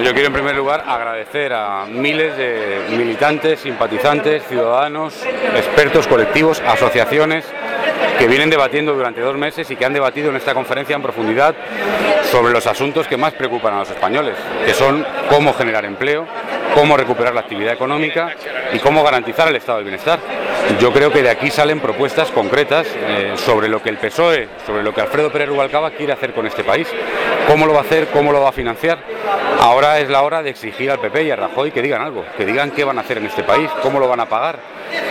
yo quiero en primer lugar agradecer a miles de militantes, simpatizantes, ciudadanos, expertos, colectivos, asociaciones que vienen debatiendo durante 2 meses y que han debatido en esta conferencia en profundidad sobre los asuntos que más preocupan a los españoles, que son cómo generar empleo, cómo recuperar la actividad económica y cómo garantizar el estado del bienestar. Yo creo que de aquí salen propuestas concretas sobre lo que el PSOE, sobre lo que Alfredo Pérez Rubalcaba quiere hacer con este país, cómo lo va a hacer, cómo lo va a financiar. Ahora es la hora de exigir al PP y a Rajoy que digan algo, que digan qué van a hacer en este país, cómo lo van a pagar.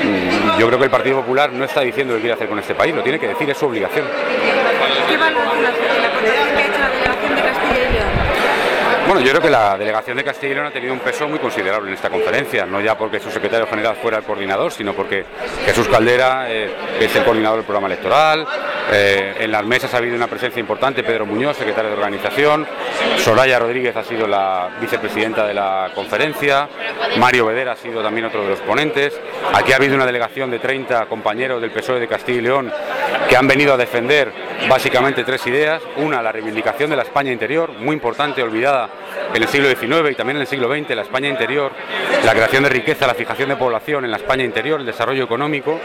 Yo creo que el Partido Popular no está diciendo qué quiere hacer con este país, lo tiene que decir, es su obligación. ¿Qué valoración hace la aportación que ha hecho la delegación de Castilla y León? Bueno, yo creo que la delegación de Castilla y León ha tenido un peso muy considerable en esta conferencia, no ya porque su secretario general fuera el coordinador, sino porque Jesús Caldera es el coordinador del programa electoral. En las mesas ha habido una presencia importante, Pedro Muñoz, secretario de organización, Soraya Rodríguez ha sido la vicepresidenta de la conferencia, Mario Vedera ha sido también otro de los ponentes. Aquí ha habido una delegación de 30 compañeros del PSOE de Castilla y León que han venido a defender básicamente 3 ideas. Una, la reivindicación de la España interior, muy importante, olvidada en el siglo XIX y también en el siglo XX, la España interior, la creación de riqueza, la fijación de población en la España interior, el desarrollo económico.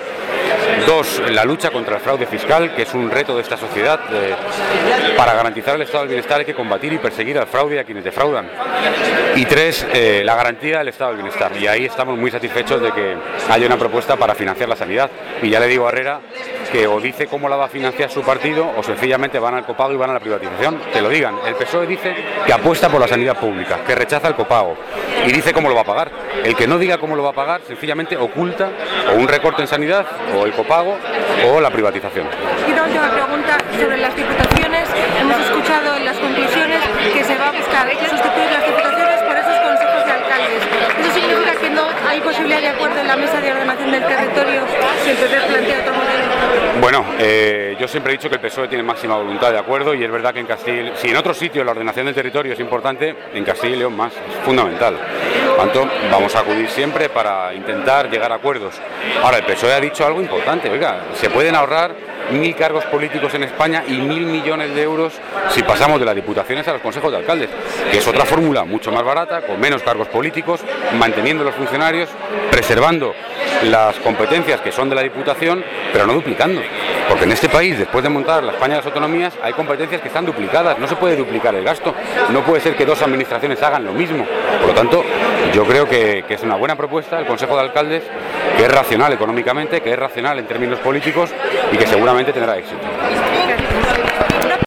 2, la lucha contra el fraude fiscal, que es un reto de esta sociedad. Para garantizar el estado del bienestar hay que combatir y perseguir al fraude y a quienes defraudan. Y 3, la garantía del estado del bienestar. Y ahí estamos muy satisfechos de que haya una propuesta para financiar la sanidad. Y ya le digo a Herrera que o dice cómo la va a financiar su partido o sencillamente van al copago y van a la privatización. Que lo digan. El PSOE dice que apuesta por la sanidad pública, que rechaza el copago y dice cómo lo va a pagar. El que no diga cómo lo va a pagar sencillamente oculta o un recorte en sanidad o el copago o la privatización. Y una última pregunta sobre las diputaciones. Hemos escuchado en las conclusiones que se va a buscar sustituir las diputaciones por esos consejos de alcaldes. ¿Eso significa que no hay posibilidad de acuerdo en la mesa de ordenación del territorio si el PP plantea otro modelo? Bueno, yo siempre he dicho que el PSOE tiene máxima voluntad de acuerdo y es verdad que en Castilla, si en otros sitios la ordenación del territorio es importante, en Castilla y León más, es fundamental. Por tanto, vamos a acudir siempre para intentar llegar a acuerdos. Ahora, el PSOE ha dicho algo importante, oiga, se pueden ahorrar 1.000 cargos políticos en España y 1.000 millones de euros si pasamos de las diputaciones a los consejos de alcaldes, que es otra fórmula mucho más barata, con menos cargos políticos, manteniendo los funcionarios, preservando las competencias que son de la Diputación, pero no duplicando. Porque en este país, después de montar la España de las autonomías, hay competencias que están duplicadas, no se puede duplicar el gasto, no puede ser que 2 administraciones hagan lo mismo. Por lo tanto, yo creo que es una buena propuesta el Consejo de Alcaldes, que es racional económicamente, que es racional en términos políticos y que seguramente tendrá éxito.